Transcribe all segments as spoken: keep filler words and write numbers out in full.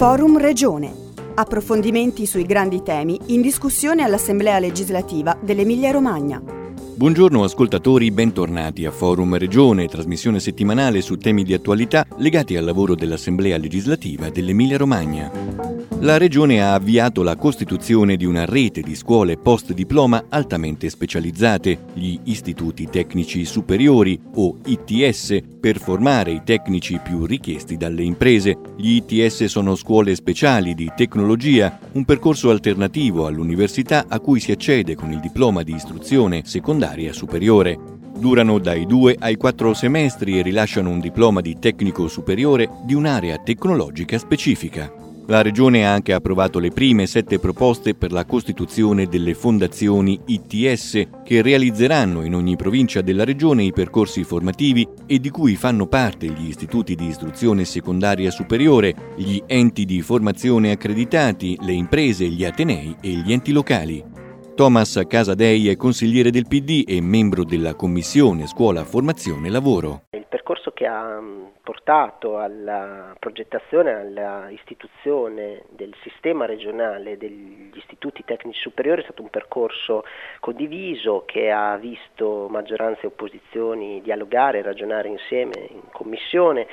Forum Regione. Approfondimenti sui grandi temi in discussione all'Assemblea legislativa dell'Emilia-Romagna. Buongiorno ascoltatori, bentornati a Forum Regione, trasmissione settimanale su temi di attualità legati al lavoro dell'Assemblea legislativa dell'Emilia-Romagna. La Regione ha avviato la costituzione di una rete di scuole post-diploma altamente specializzate, gli Istituti Tecnici Superiori o I T S, per formare i tecnici più richiesti dalle imprese. Gli I T S sono scuole speciali di tecnologia, un percorso alternativo all'università a cui si accede con il diploma di istruzione secondaria superiore. Durano dai due ai quattro semestri e rilasciano un diploma di tecnico superiore di un'area tecnologica specifica. La Regione ha anche approvato le prime sette proposte per la costituzione delle fondazioni I T S che realizzeranno in ogni provincia della Regione i percorsi formativi e di cui fanno parte gli istituti di istruzione secondaria superiore, gli enti di formazione accreditati, le imprese, gli atenei e gli enti locali. Thomas Casadei è consigliere del P D e membro della Commissione Scuola Formazione Lavoro. Il percorso che ha portato alla progettazione, alla istituzione del sistema regionale degli istituti tecnici superiori è stato un percorso condiviso che ha visto maggioranza e opposizioni dialogare e ragionare insieme in commissione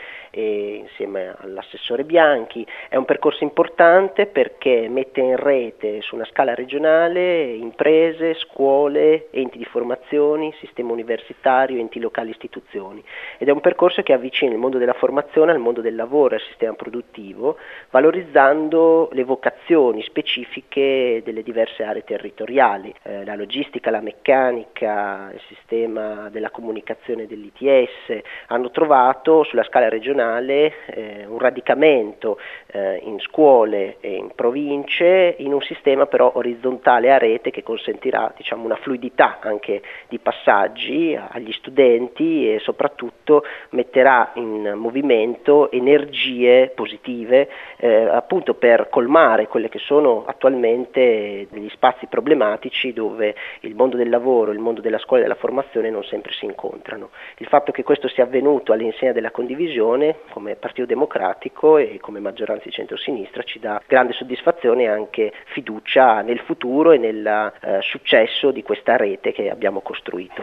e insieme all'assessore Bianchi. È un percorso importante perché mette in rete su una scala regionale imprese, scuole, enti di formazione, sistema universitario, enti locali, istituzioni, ed è un percorso che avvicina il mondo della formazione al mondo del lavoro e al sistema produttivo, valorizzando le vocazioni specifiche delle diverse aree territoriali, eh, la logistica, la meccanica, il sistema della comunicazione dell'I T S hanno trovato sulla scala regionale eh, un radicamento eh, in scuole e in province in un sistema però orizzontale a rete che consentirà, diciamo, una fluidità anche di passaggi agli studenti e soprattutto metterà in movimento energie positive eh, appunto per colmare quelle che sono attualmente degli spazi problematici dove il mondo del lavoro, il mondo della scuola e della formazione non sempre si incontrano. Il fatto che questo sia avvenuto all'insegna della condivisione come Partito Democratico e come maggioranza di centrosinistra ci dà grande soddisfazione e anche fiducia nel futuro e nel eh, successo di questa rete che abbiamo costruito.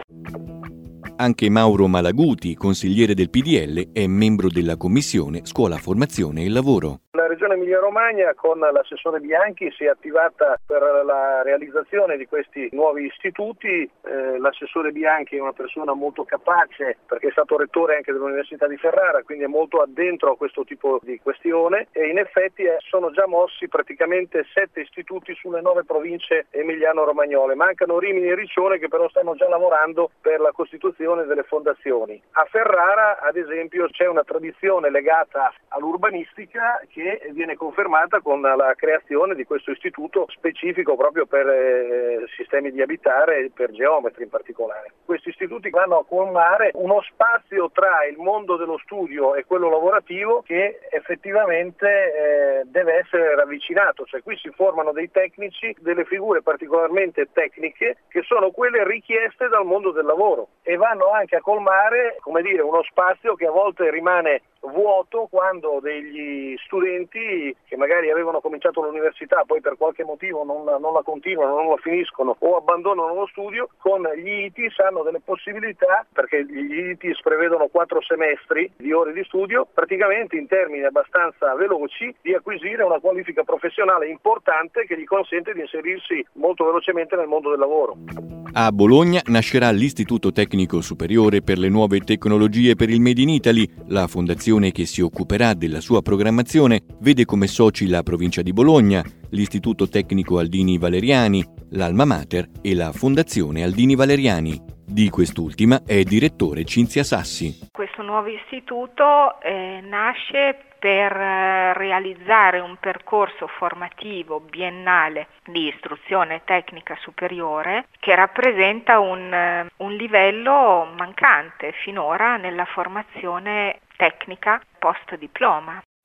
Anche Mauro Malaguti, consigliere del P D L, è membro della Commissione Scuola, Formazione e Lavoro. La Regione Emilia-Romagna con l'assessore Bianchi si è attivata per la realizzazione di questi nuovi istituti. Eh, l'assessore Bianchi è una persona molto capace perché è stato rettore anche dell'Università di Ferrara, quindi è molto addentro a questo tipo di questione e in effetti eh, sono già mossi praticamente sette istituti sulle nove province emiliano-romagnole. Mancano Rimini e Riccione che però stanno già lavorando per la costituzione delle fondazioni. A Ferrara, ad esempio, c'è una tradizione legata all'urbanistica che viene confermata con la creazione di questo istituto specifico proprio per eh, sistemi di abitare e per geometri in particolare. Questi istituti vanno a colmare uno spazio tra il mondo dello studio e quello lavorativo che effettivamente eh, deve essere ravvicinato, cioè qui si formano dei tecnici, delle figure particolarmente tecniche che sono quelle richieste dal mondo del lavoro e vanno anche a colmare, come dire, uno spazio che a volte rimane vuoto quando degli studenti che magari avevano cominciato l'università poi per qualche motivo non, non la continuano, non la finiscono o abbandonano lo studio, con gli I T S hanno delle possibilità, perché gli I T S prevedono quattro semestri di ore di studio, praticamente in termini abbastanza veloci di acquisire una qualifica professionale importante che gli consente di inserirsi molto velocemente nel mondo del lavoro. A Bologna nascerà l'Istituto Tecnico Superiore per le Nuove Tecnologie per il Made in Italy. La fondazione che si occuperà della sua programmazione vede come soci la provincia di Bologna, l'Istituto Tecnico Aldini Valeriani, l'Alma Mater e la Fondazione Aldini Valeriani. Di quest'ultima è direttore Cinzia Sassi. Questo nuovo istituto eh, nasce per eh, realizzare un percorso formativo biennale di istruzione tecnica superiore che rappresenta un, eh, un livello mancante finora nella formazione tecnica post diploma.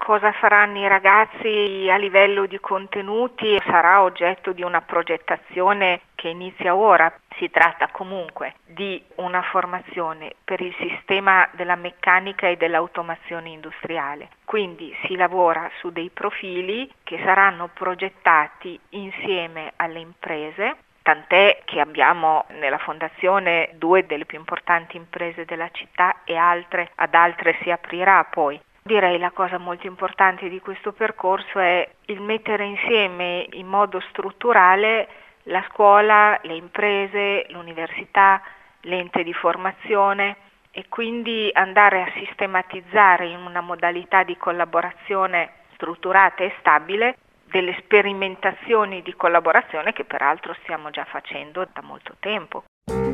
Cosa faranno i ragazzi a livello di contenuti sarà oggetto di una progettazione che inizia ora. Si tratta comunque di una formazione per il sistema della meccanica e dell'automazione industriale. Quindi si lavora su dei profili che saranno progettati insieme alle imprese, tant'è che abbiamo nella fondazione due delle più importanti imprese della città e altre, ad altre si aprirà poi. Direi la cosa molto importante di questo percorso è il mettere insieme in modo strutturale la scuola, le imprese, l'università, l'ente di formazione e quindi andare a sistematizzare in una modalità di collaborazione strutturata e stabile delle sperimentazioni di collaborazione che peraltro stiamo già facendo da molto tempo.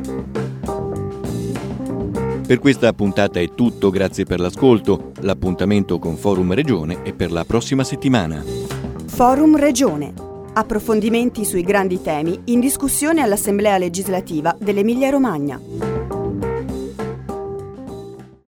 Per questa puntata è tutto, grazie per l'ascolto. L'appuntamento con Forum Regione è per la prossima settimana. Forum Regione. Approfondimenti sui grandi temi in discussione all'Assemblea legislativa dell'Emilia Romagna.